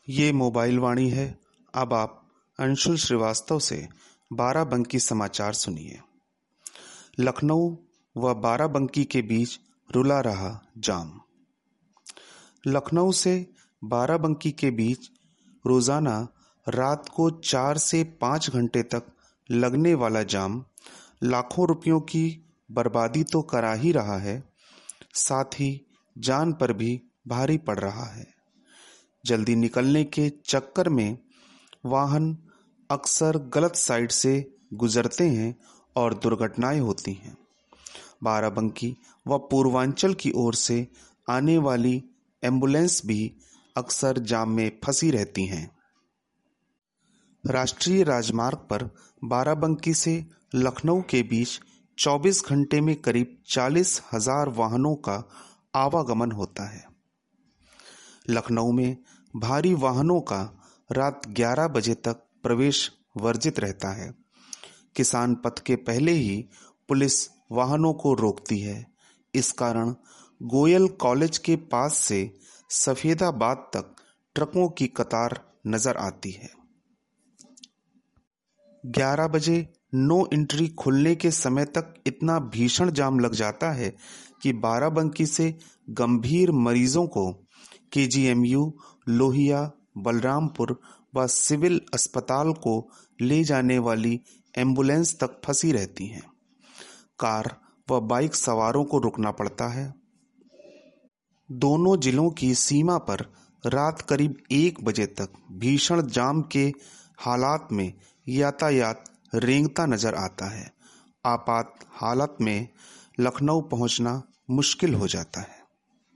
ये मोबाइल वाणी है। अब आप अंशुल श्रीवास्तव से बाराबंकी समाचार सुनिए। लखनऊ व बाराबंकी के बीच रुला रहा जाम। लखनऊ से बाराबंकी के बीच रोजाना रात को 4 से 5 घंटे तक लगने वाला जाम लाखों रुपयों की बर्बादी तो करा ही रहा है, साथ ही जान पर भी भारी पड़ रहा है। जल्दी निकलने के चक्कर में वाहन अक्सर गलत साइड से गुजरते हैं और दुर्घटनाएं होती हैं। बाराबंकी व पूर्वांचल की ओर से आने वाली एम्बुलेंस भी अक्सर जाम में फंसी रहती हैं। राष्ट्रीय राजमार्ग पर बाराबंकी से लखनऊ के बीच 24 घंटे में करीब 40,000 वाहनों का आवागमन होता है। लखनऊ में भारी वाहनों का रात 11 बजे तक प्रवेश वर्जित रहता है। किसान पथ के पहले ही पुलिस वाहनों को रोकती है। इस कारण गोयल कॉलेज के पास से सफेदाबाद तक ट्रकों की कतार नजर आती है। 11 बजे नो एंट्री खुलने के समय तक इतना भीषण जाम लग जाता है कि बाराबंकी से गंभीर मरीजों को केजीएमयू, लोहिया, बलरामपुर व सिविल अस्पताल को ले जाने वाली एम्बुलेंस तक फंसी रहती हैं। कार व बाइक सवारों को रुकना पड़ता है। दोनों जिलों की सीमा पर रात करीब 1 बजे तक भीषण जाम के हालात में यातायात रेंगता नजर आता है। आपात हालत में लखनऊ पहुंचना मुश्किल हो जाता है।